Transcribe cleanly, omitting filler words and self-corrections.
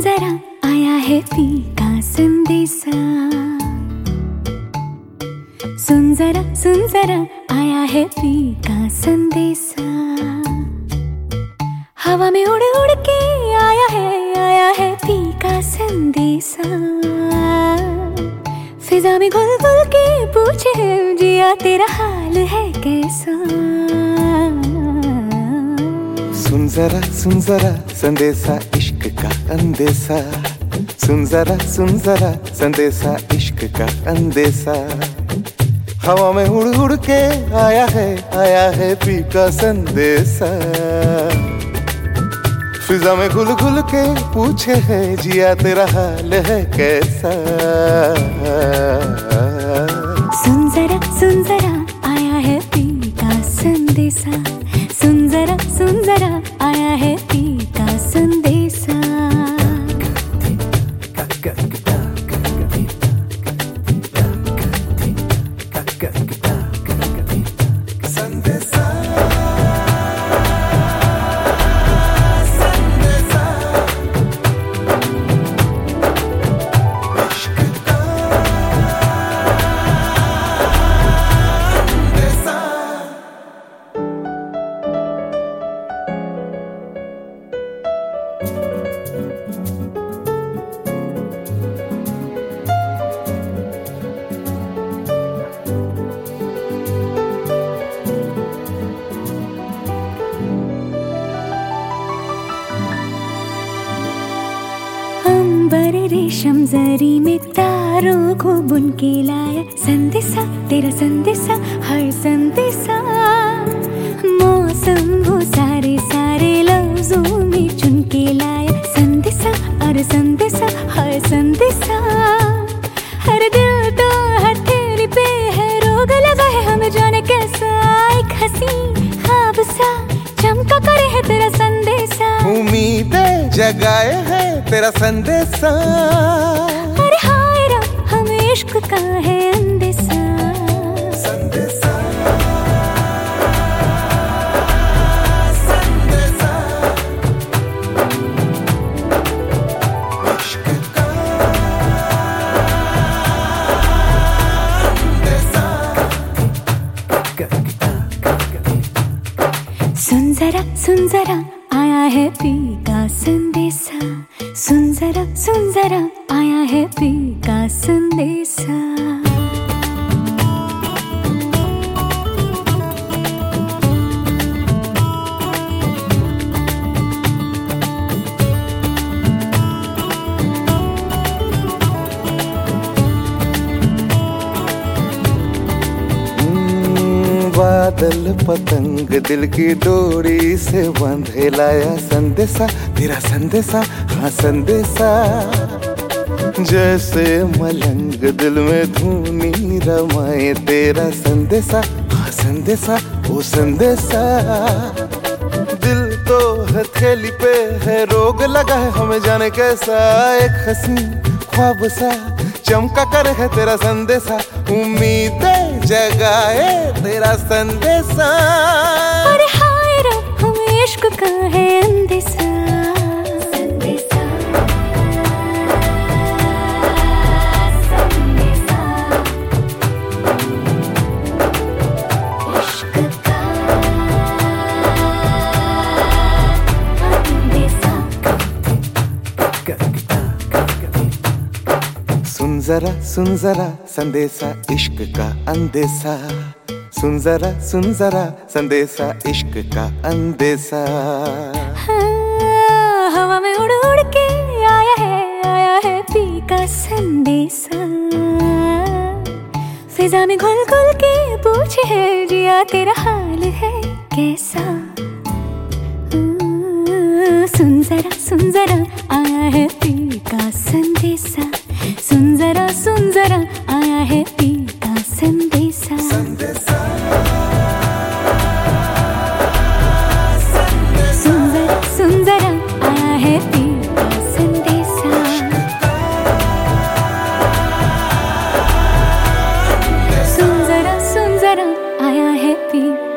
जरा आया है पी का संदेशा। सुन जरा आया है पी का संदेशा। हवा में उड़ उड़ के आया है पी का संदेशा। फिजा में घुल घुल के पूछे जिया तेरा हाल है कैसा। सुन जरा संदेशा इश्क का अंदेशा। सुन जरा संदेशा इश्क का अंदेशा। हवा में उड़ उड़ के आया है पी का संदेशा। फिजा में घुल घुल के पूछे है जिया तेरा हाल है कैसा। सुन जरा आया है पी का संदेशा। सुन जरा आया है पी का संदेशा। अंबर रेशम जरी में तारों को बुन के लाया संदेशा तेरा संदेशा हर संदेशा। मौसम वो सारे लफ्जों में चुन के लाया संदेशा और संदेशा हर संदेशा। हर दिल तो हथेली पे है रोग लगा है हमें जाने कैसा। एक हंसी ख्वाब सा चमका करे है तेरा संदेशा। उम्मीदें जगाए है तेरा संदेशा। अरे हाय रब हमें इश्क का है अंदेशा। संदेशा इश्क का अंदेशा। सुन जरा आया है पी का संदेशा। सुन जरा आया है पी का संदेशा। बादल पतंग दिल की डोरी से बांधे लाया संदेशा तेरा संदेशा हाँ संदेशा। जैसे मलंग दिल में धूनी रमाए तेरा संदेशा हाँ संदेशा वो संदेशा। दिल तो हथेली पे है रोग लगा है हमें जाने कैसा। एक हंसी ख्वाब सा चमका कर है तेरा संदेशा। उम्मीदें जगाए तेरा संदेशा। अरे हाय रब हमें इश्क का है अंदेशा। संदेशा इश्क का अंदेशा। सुन जरा संदेशा इश्क का अंदेशा। सुन जरा संदेशा इश्क का अंदेशा। हाँ, हवा में उड़ उड़ के आया है पी का संदेशा। फिजा में घुल घुल के पूछे है जिया तेरा हाल है कैसा। सुन जरा आया है पी का संदेशा। सुन जरा आया है पी का संदेशा। सुन जरा आया है पी का संदेशा। सुन जरा आया है पी